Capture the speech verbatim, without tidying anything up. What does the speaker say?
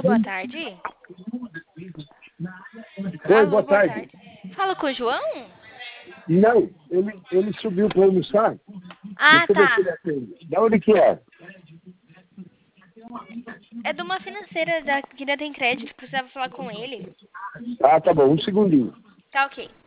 Alô, boa tarde. Oi, Alô, boa tarde. tarde. Fala com o João? Não, ele, ele subiu para almoçar. Ah, Deixa eu ver se tá. ele atende. Da onde que é? É de uma financeira da que ainda tem crédito, precisava falar com ele. Ah, tá bom, um segundinho. Tá ok.